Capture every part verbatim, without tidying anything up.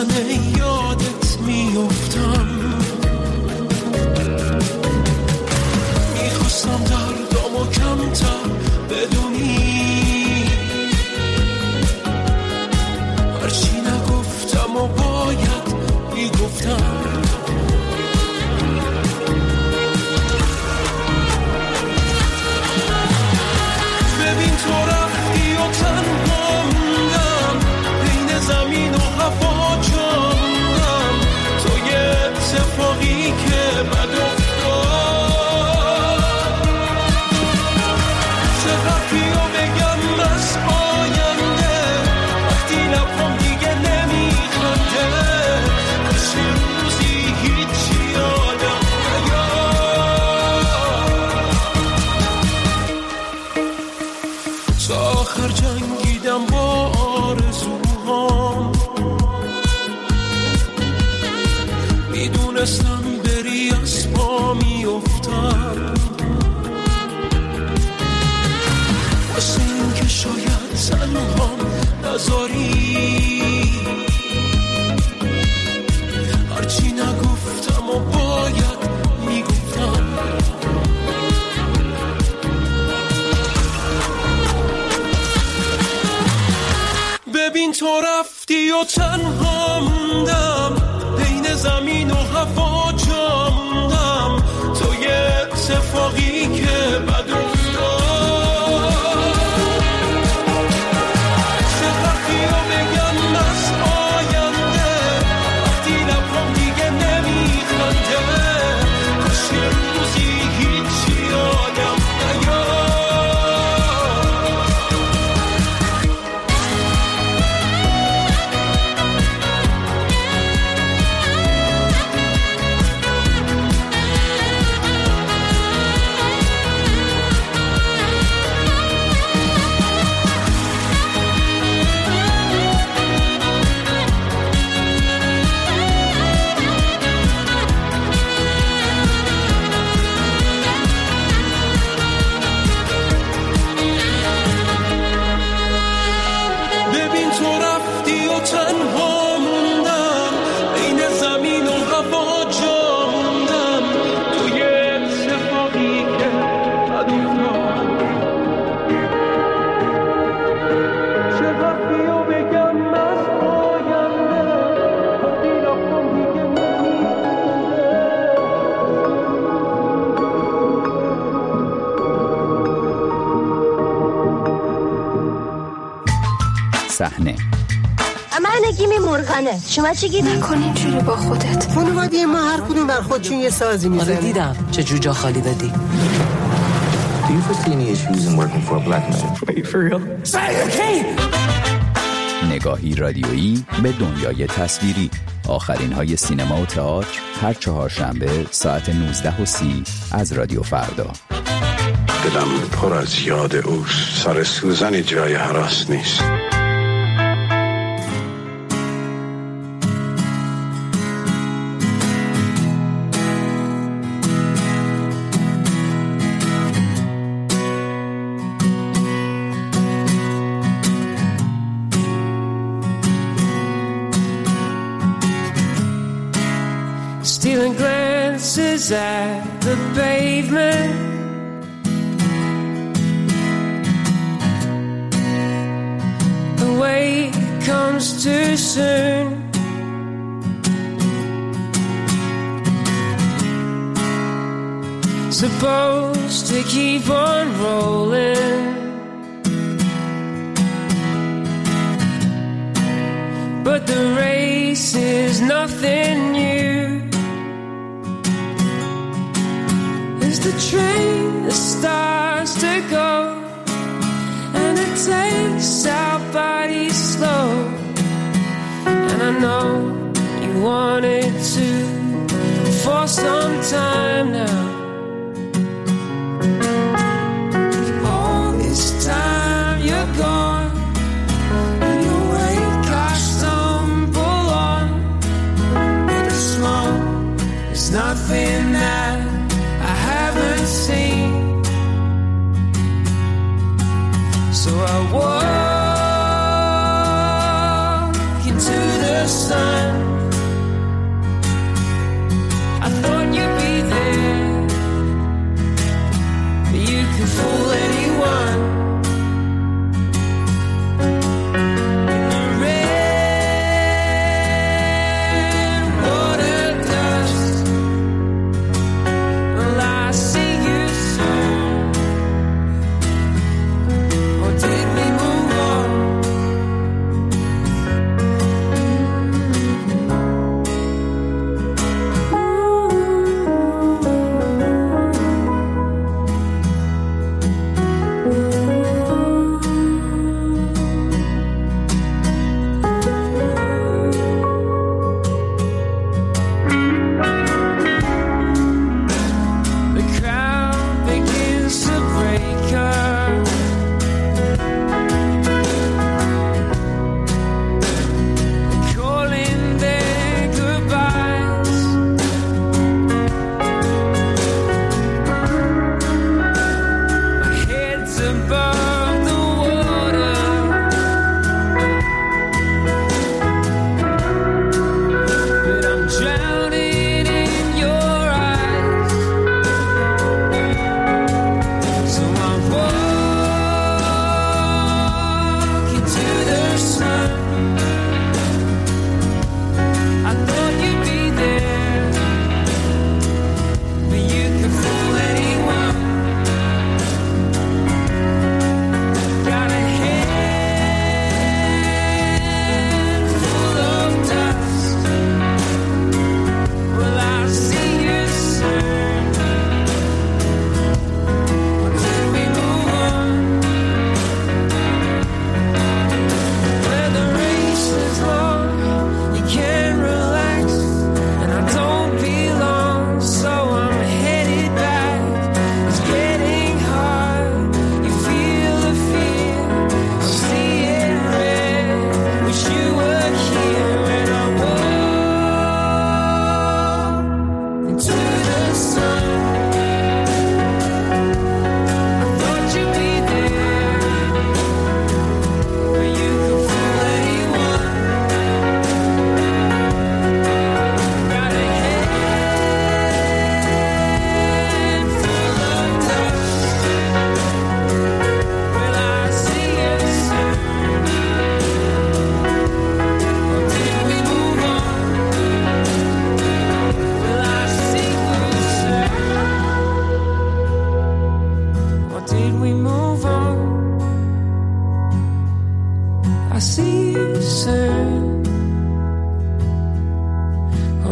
میزنه یادت میافتم، میخواستم دردامو کمتر بدونی، هرچی نگفتم و باید میگفتم. ببین تو رفتی و تنها موندم، بین زمین و هوا جا موندم، تو یه اتفاقی که بد افتاد. چقدر رو بگم از آینده وقتی لبم دیگه نمیخنده، کاش یه روزی هیچی یادم نیاد. تا آخر جنگیدم با آرزوهام، میدونستم بری از پا میافتم، واسه این که شاید تنهام نذاری، هرچی نگفتم و باید میگفتم. ببین تو رفتی و تنها موندم، بین زمین و هوا جا موندم، تو یه اتفاقی که بد افتاد. چقدر رو بگم از آینده وقتی لبم دیگه نمیخنده، کاش یه روزی هیچی یادم نیاد. ببین تو رفتی و تنها موندم، بین زمین و هوا جا موندم، تو یه اتفاقی که بد افتاد. چقدر رو بگم از آینده وقتی لبم دیگه نمیخنده. صحنه من نگیمی مرغانه، شما چی گیدی؟ نکن اینجوری با خودت. خانواده ما هر کدوم بر خودشون یه سازی میزنه. آره دیدم چه جو جا خالی دادی. Do you foresee any issues in working for a black man? Wait, for real? Say, okay! نگاهی رادیویی به دنیای تصویری. آخرین های سینما و تئاتر هر چهارشنبه ساعت نوزده و سی از رادیو فردا. دلم پر از یاد اوست، سر سوزن جای هراس نیست. Stealing glances at the pavement, the wait comes too soon. Supposed to keep on rolling, but the race is nothing new. As the train that starts to go, and it takes our bodies slow, and I know you wanted to for some time now. All this time you're gone, and the wake I stumble on, but the smoke is nothing that I haven't seen. So I walk into the sun,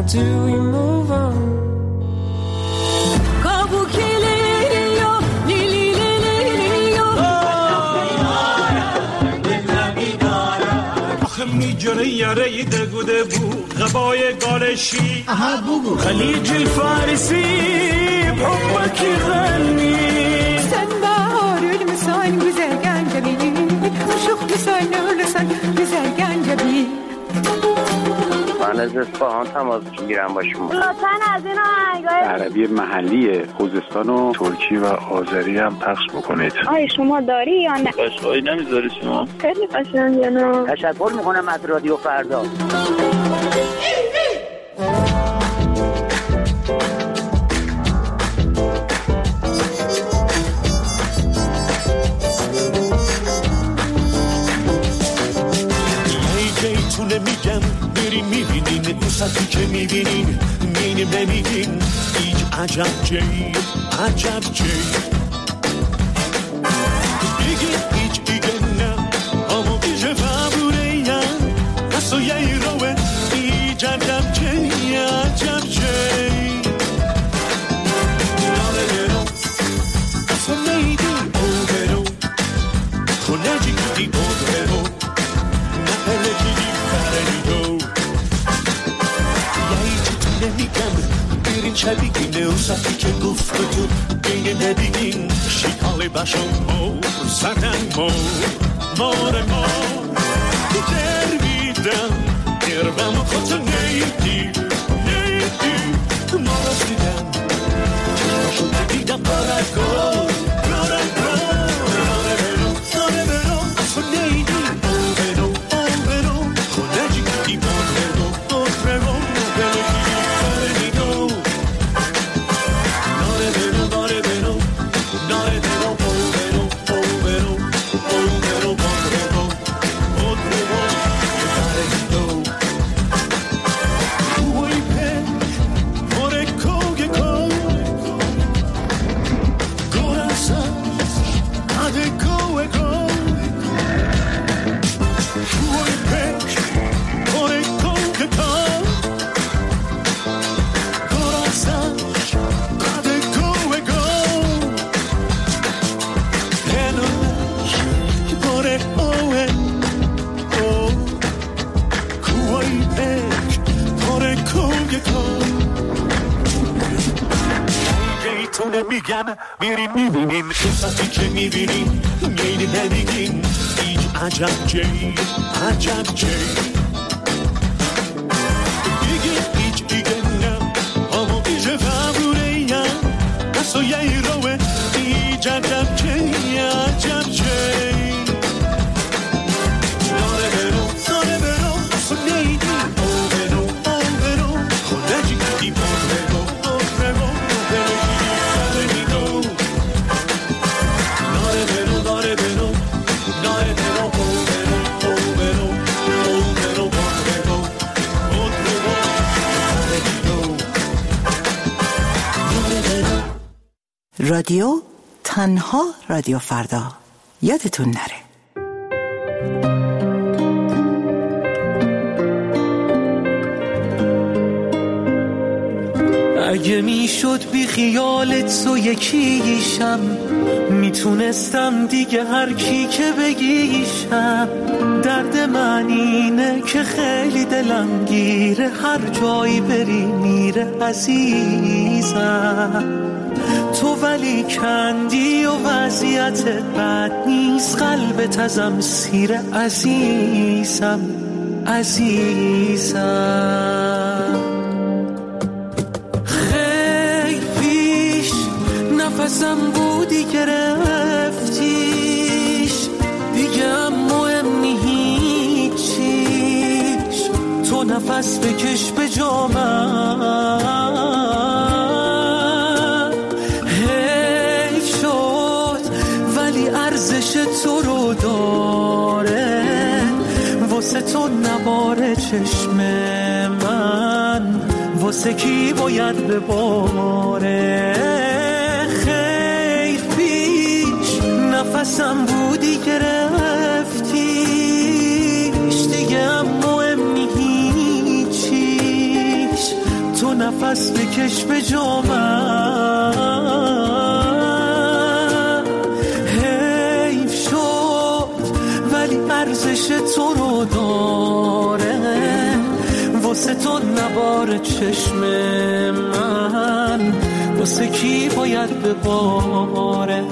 Or do we move on? میجره یاره دگوده بو غبای گالشی خلیج الفارسی بحبك يغني سنبا أورد مسان güzel gencebi Uşuk güzel nurlusan güzel gencebi من از اصفهان تماس میگیرم با شما. لطفاً از این آهنگای عربی محلی خوزستان و ترکی و آذری هم پخش بکنید. آیا شما داری یا نه؟ قشقایی نمیذاری شما؟ خیلی قشنگه نه؟ تشکر میکنم از رادیو فردا. میگم بریم میبینین اون سطحی که میبینین مینیم نمیگین ایج عجب جی عجب جی بگین ایج دیگه نه اما ایجه فبوره یم اصلا یه روه ایج عجب جی عجب جی ناره برو اصلا نیدی او برو خونه جیدی او برو نپله جیدی برین شبیگینه و سطحی که گفت تو بین نبیگین شیکال بشم مو زدن مو مار ما در بیدم گربم خود نیدی نیدی ما را دیدم چشمشون دیدم بارگو بارگو ناره برو ناره برو اصلا نیدی او برو او برو خونه جیگی بار برو او برو میگم میرین میبینین قصتی که میبینین میلی نمیگین ایج عجب جی عجب جی بگین ایج دیگه نه اما ایجه فبوره یم اصلا یه روه ایج عجب جی عجب جی ناره برو ناره برو اصلا نیدی او برو او برو خونه جیدی بار برو او برو رادیو تنها رادیو فردا یادتون نره. اگه میشد بی خیالت تو یکیشم میتونستم دیگه هر کی که بگیشم درد من اینه که خیلی دلم گیره هر جایی بری میره عزیزم تو ولی کندی و وضعیتت بد نیست قلبت ازم سیر عزیزم عزیزم خیلی پیش نفسم بودی گرفتیش دیگه هم مهم هیچیش تو نفس بکش به جامم ارزش تو رو داره واسه تو نباره چشم من واسه کی باید بباره خیر پیش نفسم بودی گرفتیش دیگه هم مهم هیچیش نفس بکش به جا من. حیف شد ولی ارزش تو رو داره، واسه تو نبار چشم من، واسه کی باید بباره.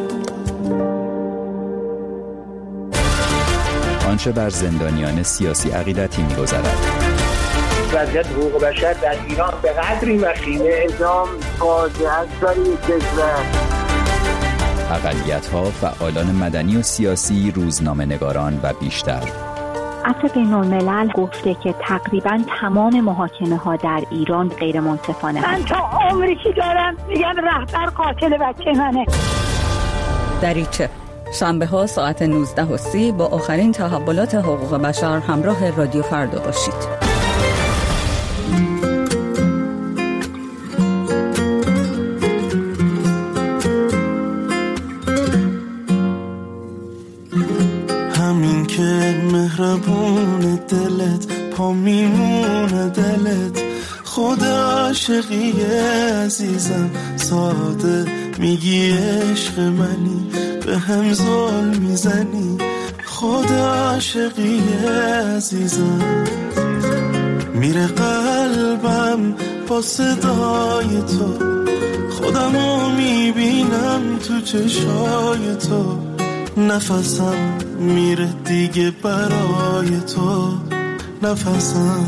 آنچه بر زندانیان سیاسی عقیدتی می‌گذرد. وضعیت حقوق بشر در ایران به قدری وخیمه، اعدام فاجعه است برای کشور. اقلیت‌ها، فعالان مدنی و سیاسی، روزنامه‌نگاران و بیشتر. عفو بین‌الملل گفته که تقریباً تمام محاکمه‌ها در ایران غیر منصفانه من تا عمری که دارم میگم رهبر قاتل بچه منه. دریچه شنبه ها ساعت نوزده و سی با آخرین تحولات حقوق بشر همراه رادیو فردا باشید. همین که مهربون دلت پا میمونه دلت، خود عاشقی عزیزم ساده میگی عشق منی، به هم ظلم میزنی، خود عاشقی عزیزم. میره قلبم با صدای تو، خودمو میبینم تو چشای تو، نفسم میره دیگه برای تو، نفسم.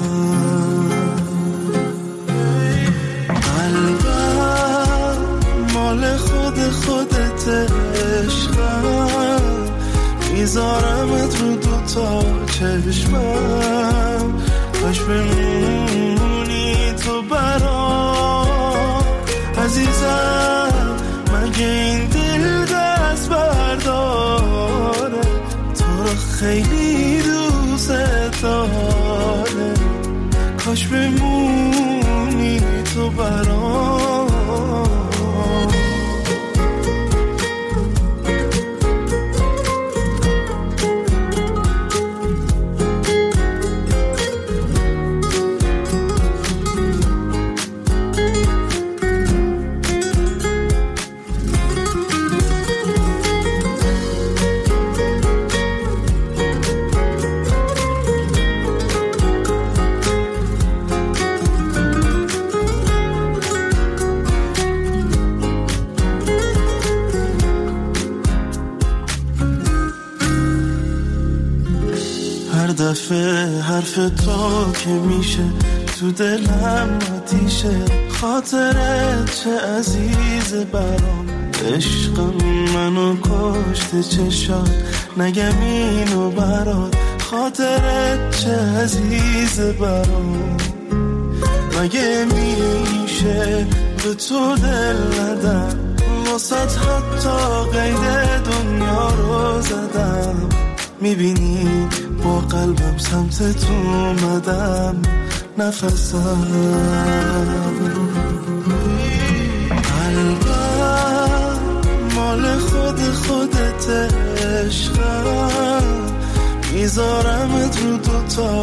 قلبم مال خود خودت عشقم، میذارمت رو دوتا چشمم، کاش بمونی تو برام عزیزم. مگه این دل دست برداره، تو رو خیلی دوست داره، کاش بمونی تو برام. دفعه حرف تو که میشه تو دلم آتیشه، خاطرت چه عزیز برام، عشقم منو کشته چشات، نگم اینو برات، خاطرت چه عزیز برام. مگه میشه به تو دل ندم، واسط حتی قید دنیا رو زدم، میبینی با قلبم سمت تو اومدم، نفسم. قلبم مال خود خودت عشقم، میذارمت رو دوتا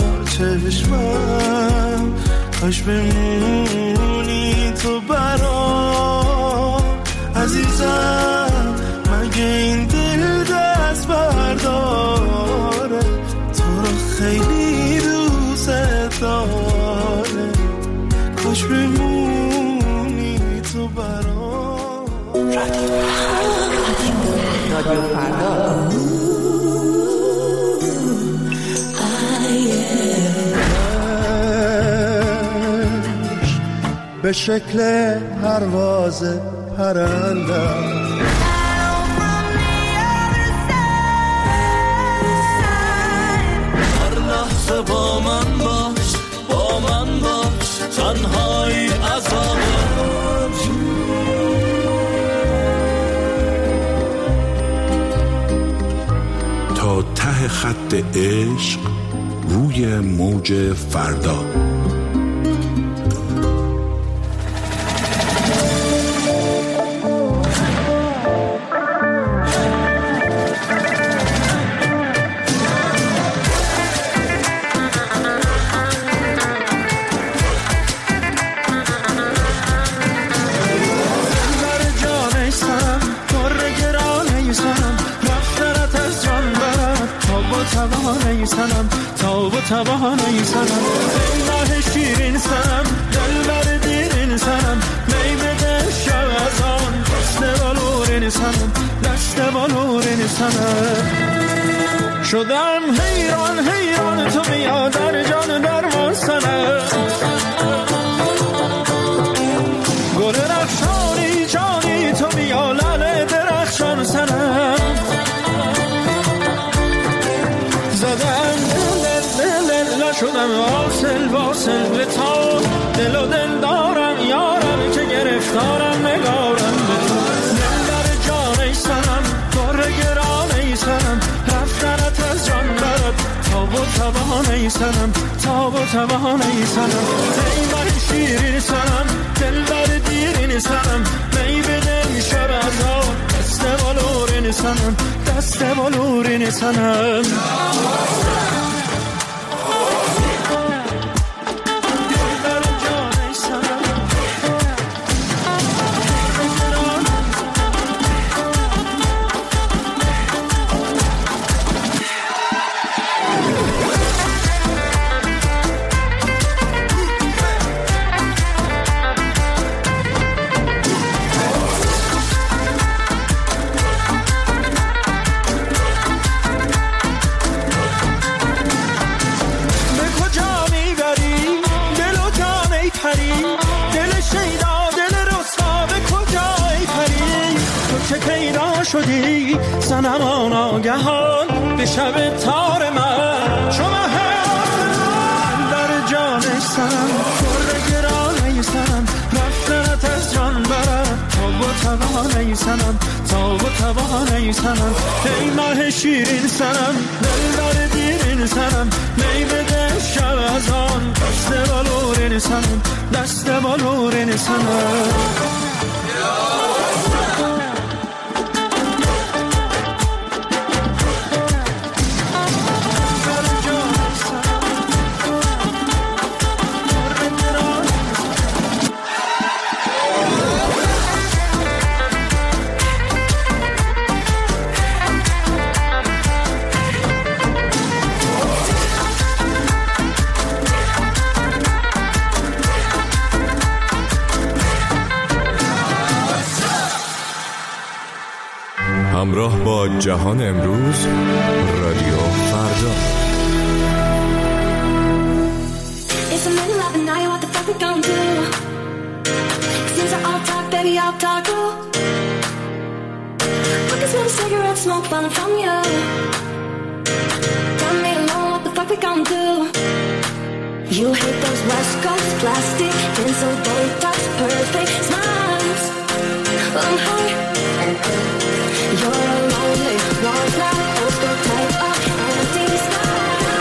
چشمم، کاش بمونی تو برام عزیزم. مگه این دل دست برداره، تو رو خیلی دوست داره، کاش بمونی تو برام. رادیو فردا. به شکل پرواز پرنده با من باش، با من باش، تنهایی عذاب. تا ته خط عشق روی موج فردا. تبا نیسنم ای ماه شیرین سنم دلبر دیرین سنم می بده شب از آن دست بالورین سنم دست بالورین سنم شدم حیران حیران تو بیا در جان درمان سنم گل رخشانی جانی تو بیا لال درخشان سنم زدم دل دل دل شدم واصل واصل به تو دل و دل دارم یارم که گرفتارم نگارم به تو دل در جان ای سنم بار گران ای سنم رفتنت از جان برد تاب و تبان ای سنم تاب و تبان ای سنم ای من شیرین سنم دل بر دیرین سنم می بدم شب از آن دست بالورین سنم دست بالورین سنم شدی سنمان آگهان به شب تار من شما هم در جان سنم پر گران سنم رفتنت از جان برم تاب و توان سنم تاب و توان سنم ای ماه شیرین سنم دل بر دیرین سنم می بده شب از آن دست بالورین سنم دست بالورین سنم همراه با جهان امروز رادیو فردا. It's the middle of the night, what the fuck we gon' do? Since I all talk, baby, I'll talk too. I can smell the cigarette smoke falling from you. Got me alone, what the fuck we gon' do? You hate those West Coast plastic, pencil Botox, perfect smiles. I'm high. You're a lonely wallflower, poster type of empty sky.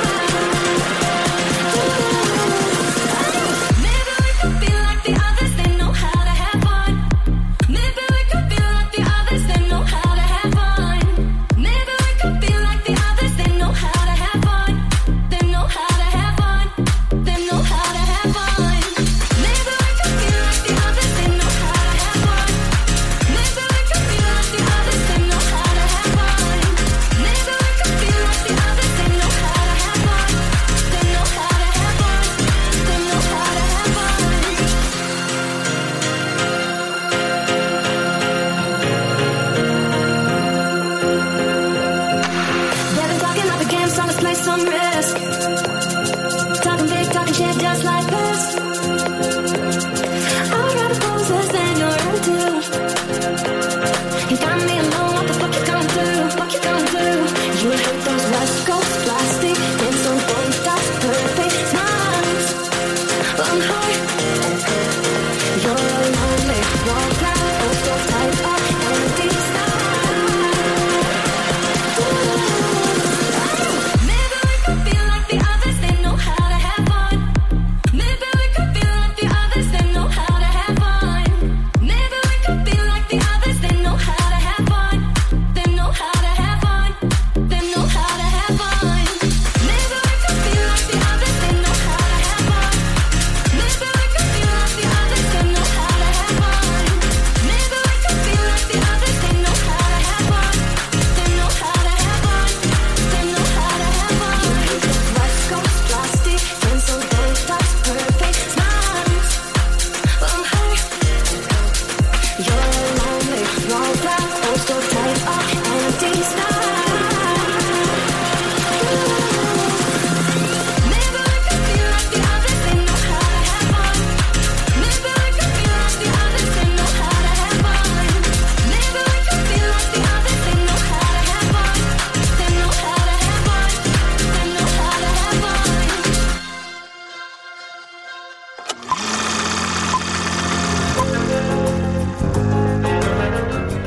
Maybe we could be like the others, they know how to have fun. Maybe we could be like the others, they know how to have fun. Maybe we could be like the others, they know how to have fun. They know how to have fun. They know how to have fun. Maybe we could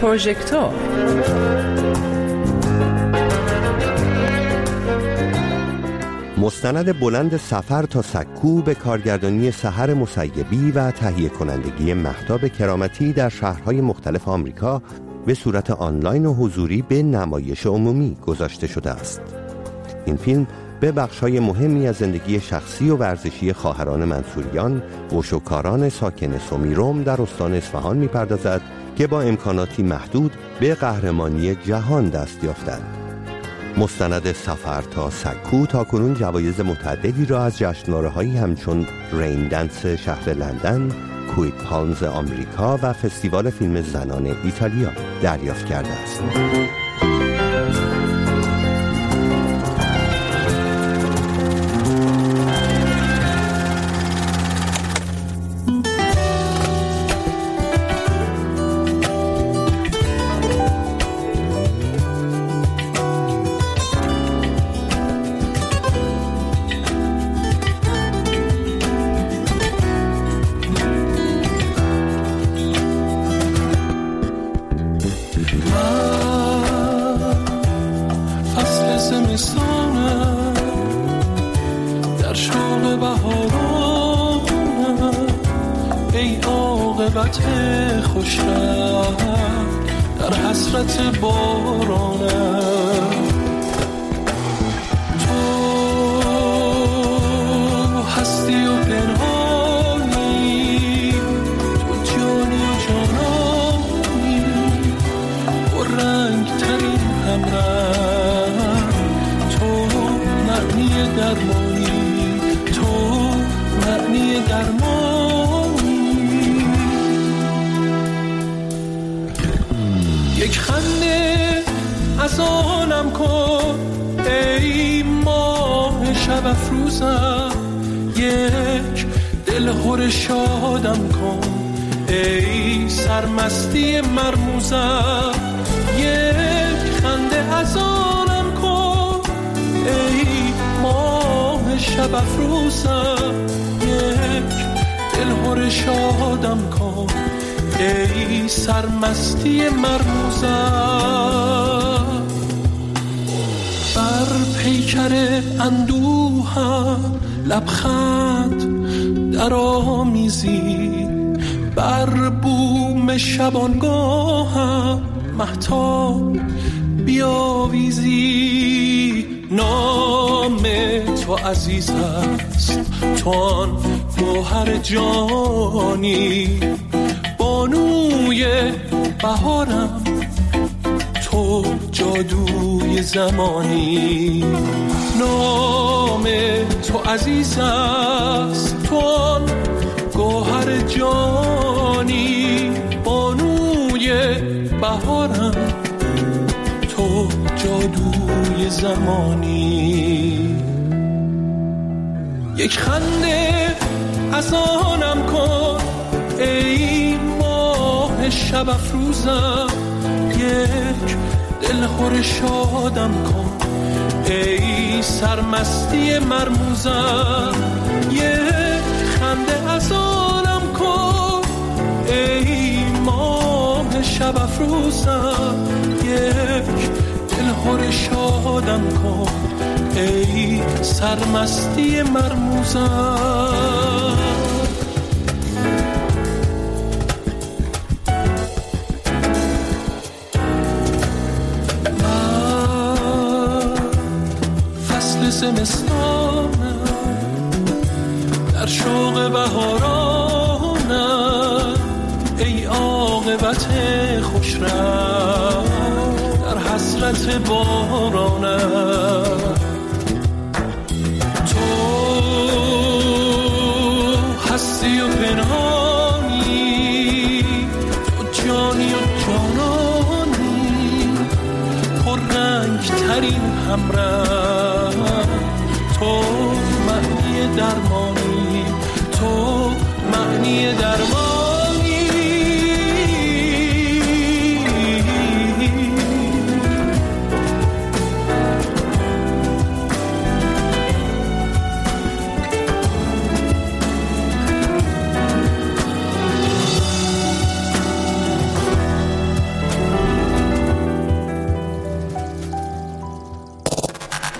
پروژکتور. مستند بلند سفر تا سکو به کارگردانی سحر مسیبی و تهیه کنندگی مهتاب کرامتی در شهرهای مختلف آمریکا به صورت آنلاین و حضوری به نمایش عمومی گذاشته شده است. این فیلم به بخش‌های مهمی از زندگی شخصی و ورزشی خواهران منصوریان، وشوکاران ساکن سمیروم در استان اصفهان می‌پردازد که با امکاناتی محدود به قهرمانی جهان دست یافتند. مستند سفر تا سکو تاکنون جوایز متعددی را از جشنواره‌هایی همچون رین دنس شهر لندن، کویک پالمز آمریکا و فستیوال فیلم زنان ایتالیا دریافت کرده است. در حسرت بارانم تو هستی و پنهانی، تو جانی و جانانی، و رنگ ترین همرنگ، تو معنی درمانی، تو معنی درمانی. یک خنده از آنم کن ای ماه شب افروزم، یک دلخور شادم کن ای سرمستی مرموزم. یک خنده از آنم کن ای ماه شب افروزم، یک دلخور شادم کن ای سرمستی مرموزم. بر پیکر اندوهم لبخند در آمیزی، بر بوم شبانگاهم مهتاب بیاویزی. نام تو عزیز است، تو آن گوهر جانی، بانوی بهارم، تو جادوی زمانی. نام تو عزیز است، تو آن گوهر جانی، بانوی بهارم، تو جادوی زمانی. یک خنده از آنم کن ای ماه شب افروزم، یک دلخور شادم کن ای سرمستی مرموزم. یک خنده از آنم کن ای ماه شب افروزم، یک دلخور شادم کن ای سرمستی مرموزم. زمستانم در شوق بهارانم ای عاقبت خوشرنگ در حسرت بارانم. تو هستی و پنهانی، تو جانی و جانانی، پر رنگ ترین همرنگ، تو معنی درمانی، تو معنی درمانی.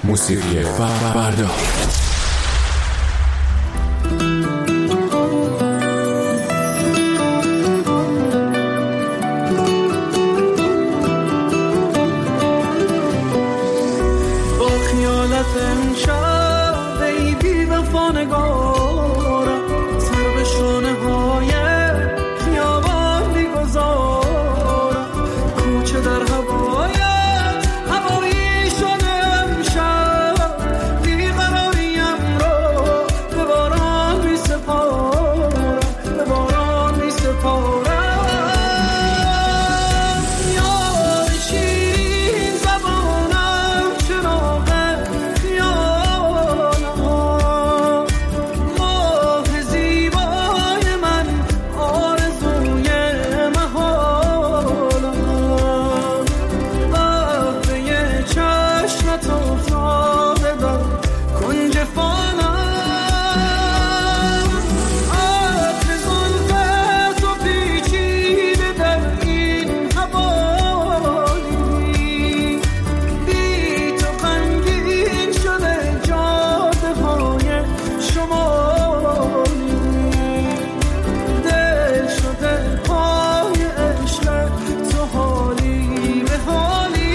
موسیقی فردا. با خیالت امشب بیبی وفا نگارم، سر به شانه های خیابان میگذارم، کوچه در هوایت هوایی شده امشب، بیقراریم رو به باران می سپارم، به باران می سپارم. یار شیرین زبانم چراغ خیالم، ماه زیبای من آرزوی محالم، قهوه چشمت افتاده در کنج فانم، عطر زلفت و پیچیده در این حوالی، بی تو غمگین شده جاده های شمالی، دل شده پای عشق تو حالی به حالی.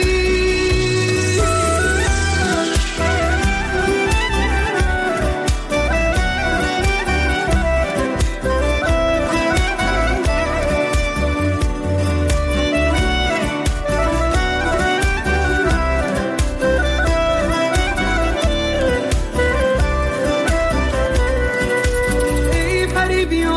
ای پری بیا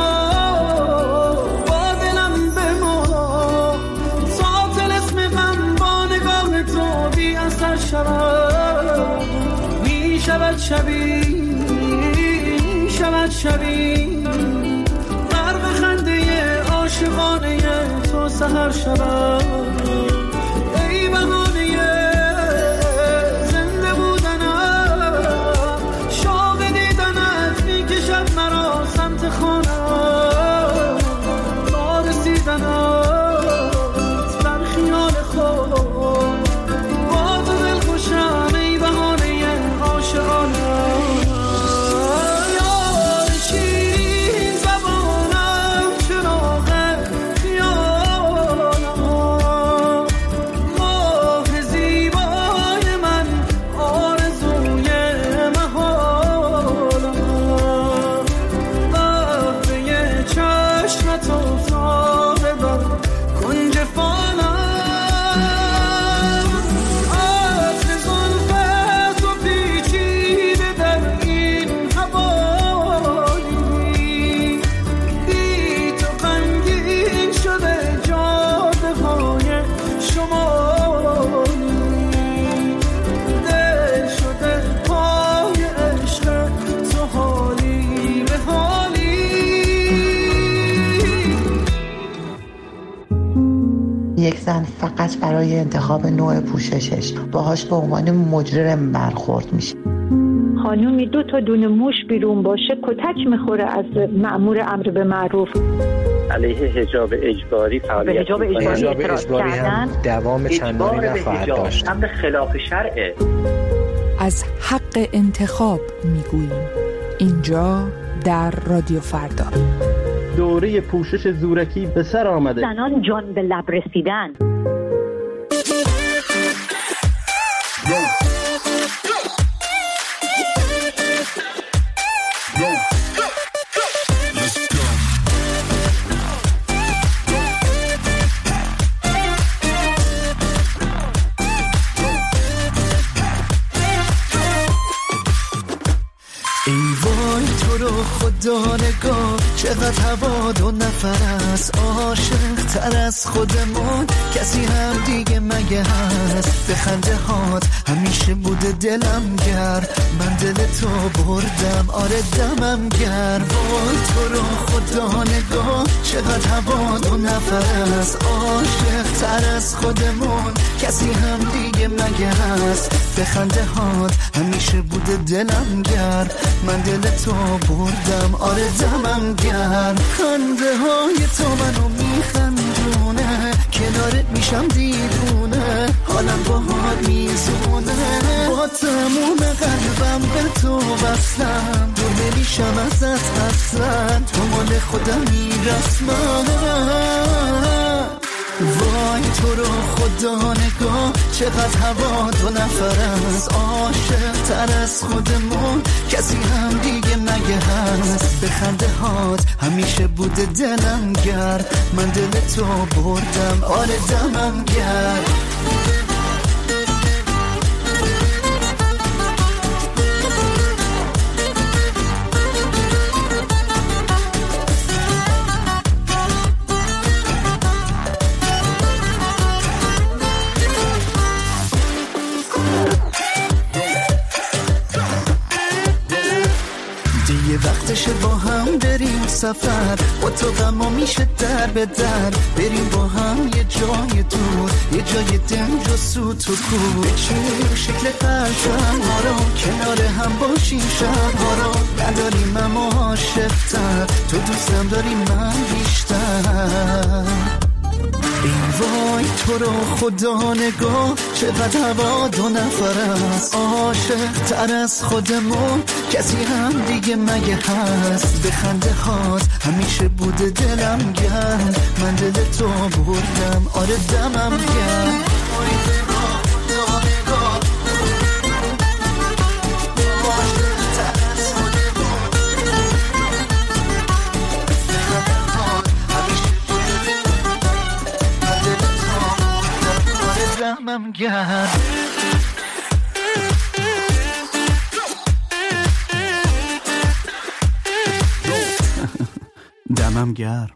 با دلم بمان، تا طلسم غم با نگاه تو بی اثر شود، می شود شبی، می شود شبی، غرق خنده عاشقانه تو سحر شود. ای بهانه زنده بودنم، شوق دیدنت میکشد مرا سمت خانم، تا رسیدنت در خیال خود، با تو دل خوشم ای بهانه عاشقانم. یار شیرین زبانم چراغ خیالم، ماه زیبای من آرزوی محالم، قهوه چشمت افتاده در کنج فانم، عطر زلفت و پیچیده در این حوالی، بی تو غمگین شده جاده های شمالی، دل شده پای عشق تو حالی به حالی. یک زن فقط برای انتخاب نوع پوششش باهاش به عنوان مجرم برخورد میشه. خانومی دو تا دونه موش بیرون باشه کتک میخوره از مأمور امر به معروف. علیه حجاب اجباری فعالیت حجاب اجباری حجاب اجباری هم دوام چندانی نخواهد داشت. امر خلاف شرعه. از حق انتخاب میگوییم اینجا در رادیو فردا. دوره پوشش زورکی به سر آمده. زنان جان به لب رسیدن. خدا نگاه چقدر هوا دو نفر است، عاشق تر از خودمون کسی هم دیگه مگه هست؟ به خنده هات همیشه بوده دلم گرد، من دل تو بردم آره دمم گرد. وای تو رو خدا نگاه چقدر هوا دو نفر است، عاشق تر از خودمون کسی هم دیگه مگه هست؟ به خنده هات همیشه بوده دلم گرد، من دل تو بردم آره دمم گرد. خنده های تو منو میخندونه کنارت میشم دیوونه، حالم با حال میزونه، با تموم قلبم به تو بستم، دور نمیشم ازت اصلا، تو مال خودم میرسمم. وای تو رو خدا نگاه، چقدر هوا دو نفر از عاشق تر از خودمون، کسی هم دیگه مگه هست؟ به خنده هات همیشه بوده دلم گرد، من دل تو بردم آره دمم گرد. وقتشه با هم بریم سفر، با تو غما میشه در به در، بریم با هم یه جای دور، یه جای دنج و سوت و کور، بچینیم شکل قلبم ها رو، کنار هم باشیم شبها رو، نداریم اما عاشق‌تر، تو دوستم داری من بیشتر. این وای تو رو خدا نگاه، چقدر هوا دو نفر است، عاشق تر از خودمون، کسی هم دیگه مگه هست؟ به خنده هات همیشه بوده دلم گرد، من دل تو بردم آره دمم گرد. دمم گرد. دمم گرد.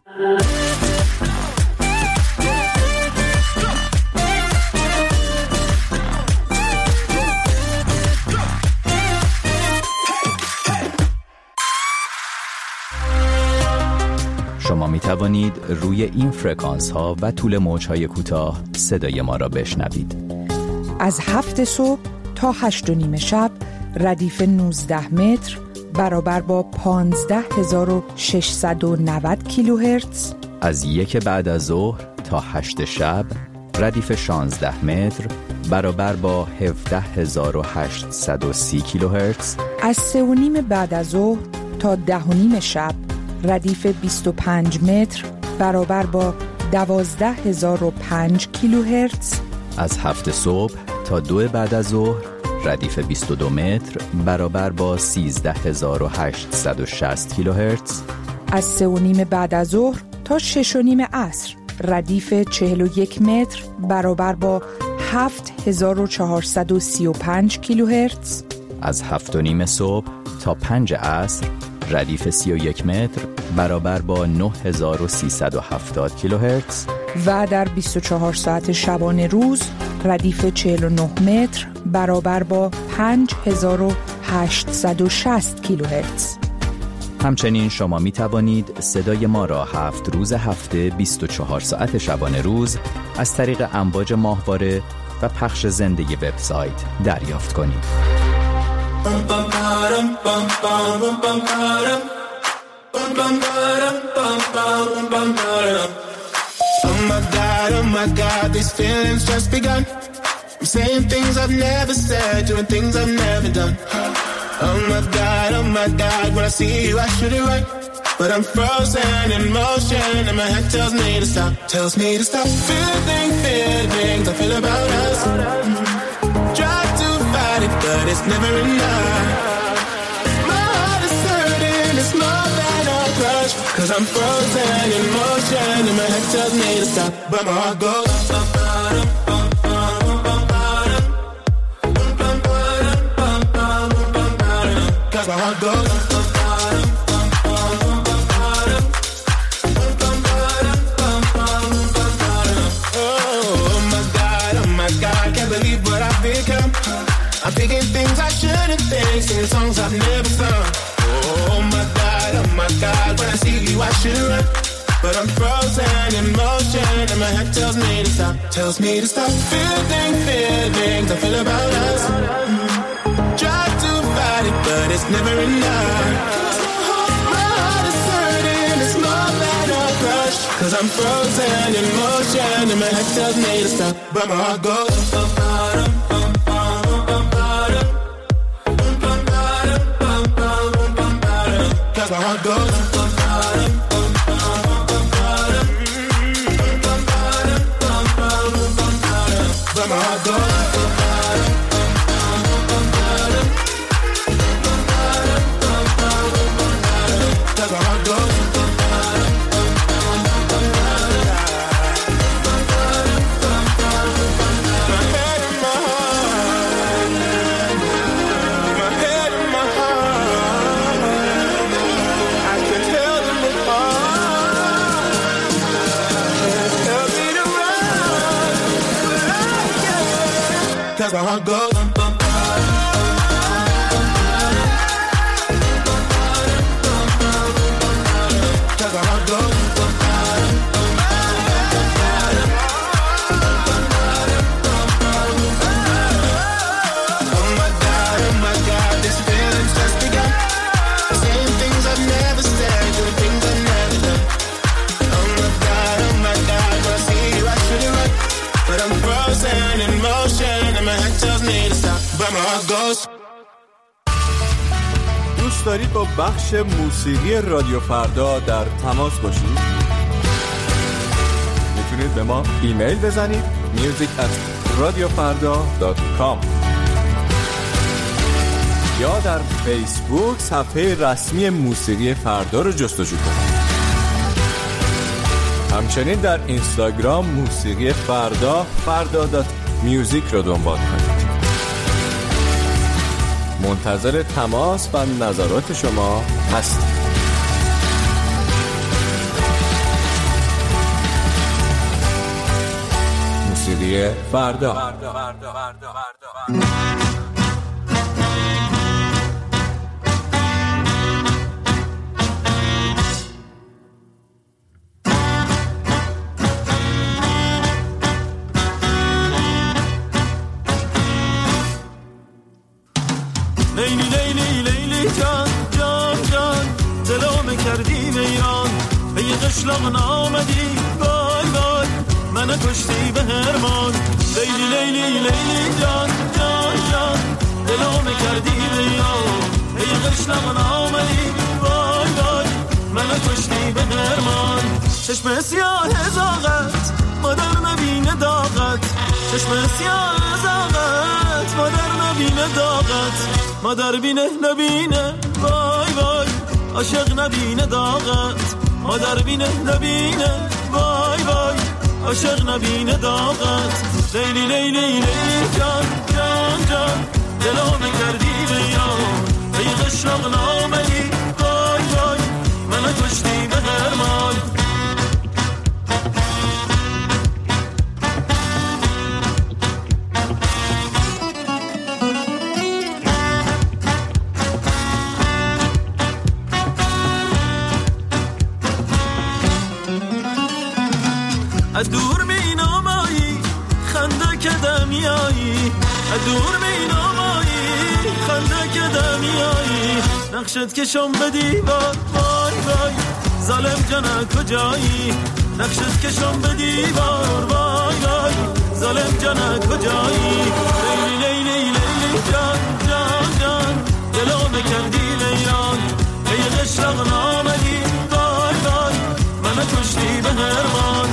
شما می توانید روی این فرکانس ها و طول موج های کوتاه صدای ما را بشنوید. از هفت صبح تا هشت و نیم شب ردیف نوزده متر برابر با پانزده هزار و ششصد و نود کیلوهرتز. از یک بعد از ظهر تا هشت شب ردیف شانزده متر برابر با هفده هزار و هشتصد و سی کیلوهرتز. از سه و نیم بعد از ظهر تا ده و نیم شب ردیف بیست و پنج متر برابر با دوازده هزار و پنج کیلوهرتز. از هفت صبح تا دو بعد از ظهر ردیف بیست و دو متر برابر با سیزده هزار و هشتصد و شصت کیلوهرتز. از سه و نیم بعد از ظهر تا شش و نیم عصر ردیف چهل و یک متر برابر با هفت هزار و چهارصد و سی و پنج کیلوهرتز. از هفت و نیم صبح تا پنج عصر ردیف سی و یک متر برابر با نه هزار و سیصد و هفتاد کیلوهرتز. و در بیست و چهار ساعت شبانه روز ردیف چهل و نه متر برابر با پنج هزار و هشتصد و شصت کیلوهرتز. همچنین شما می توانید صدای ما را هفت روز هفته بیست و چهار ساعت شبانه روز از طریق امواج ماهواره و پخش زنده وبسایت دریافت کنید. Oh my God, oh my God, these feelings just begun. I'm saying things I've never said, doing things I've never done. Oh my God, oh my God, when I see you I should it right, but I'm frozen in motion and my head tells me to stop, tells me to stop. Feeling, feelings I feel about us. Try to fight it, but it's never enough. My heart is hurting, it's more than a crush, 'cause I'm frozen in motion and my head tells me to stop, but my heart goes. Cause my heart goes. Oh my God, oh my God, can't believe what I've become. I'm thinking things I shouldn't think, singing songs I've never sung. Oh my God, oh my God, when I see you I should run, but I'm frozen in motion and my head tells me to stop, tells me to stop. Feeling, feelings I feel about us. Try to fight it, but it's never enough. My heart is hurting, it's more than a crush. Cause I'm frozen in motion and my head tells me to stop, but my heart goes. Cause my heart goes. But my heart goes. Cause my heart goes. Cause my heart goes. Cause my heart goes. Oh my God, oh my God, this feeling's just begun. Saying things I've never said, doing things I've never done. Oh my God, oh my God, when I see you I should have run, but I'm frozen in motion. دوست دارید با بخش موسیقی رادیو فردا در تماس باشید؟ میتونید به ما ایمیل بزنید میوزیک ات رادیو فردا دات کام یا در فیسبوک صفحه رسمی موسیقی فردا رو جستجو کنید. همچنین در اینستاگرام موسیقی فردا فردا دات میوزیک رو دنبال کنید. منتظر تماس و نظرات شما هستیم. موسیقی فردا. لیلی لیلی لیلی جان جان جان دلم کردی ویران به یه قشلاق آمدی وای وای من کشتی به هرمان لیلی لیلی لیلی جان جان جان دلم کردی ویران به یه قشلاق آمدی وای وای من کشتی به هرمان چشم سیاه زاغت مادر نبینه داغت چشم سیاه زاغت مادر نبینه داغت مادر بینه نبینه وای وای عاشق نبینه داغت مادر بینه نبینه وای وای عاشق نبینه داغت لیلی لیلی لیلی جان جان جان دلم کردی ویران به یه قشلاق نامدی وای وای من کشتی به هرمان از دور می نامایی خنده که دمیایی از دور می نامایی خنده که دمیایی نقشت کشم به دیوار وای وای ظالم جانه کجایی نقشت کشم به دیوار وای وای ظالم جانه کجایی لیلی لیلی لیلی جان جان جان دلم کردی ویران به یه قشلاق نامدی وای وای من کشتی به هرمان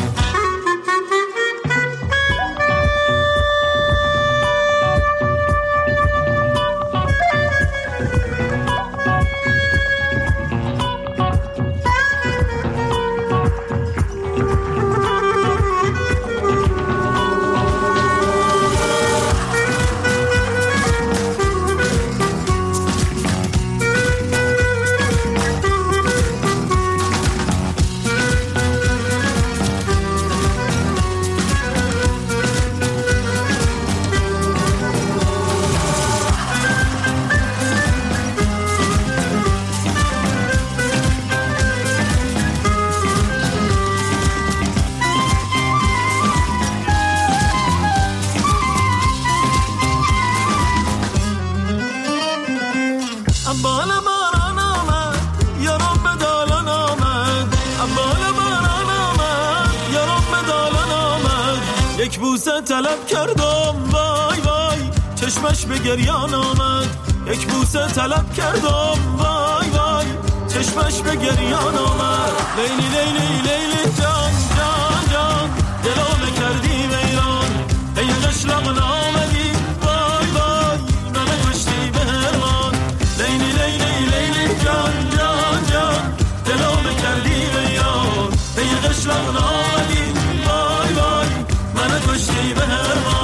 یک بوسه طلب کردم وای وای چشمش به گریان آمد یک بوسه طلب کردم وای وای چشمش به گریان آمد لیلی لیلی لیلی جان جان جان دلو کردی ویران ای قشلق نامدی وای وای من کشتی به هرمان لیلی لیلی لیلی جان جان جان دلو کردی ویران ای قشلق نامدی وای وای من کشتی به هرمان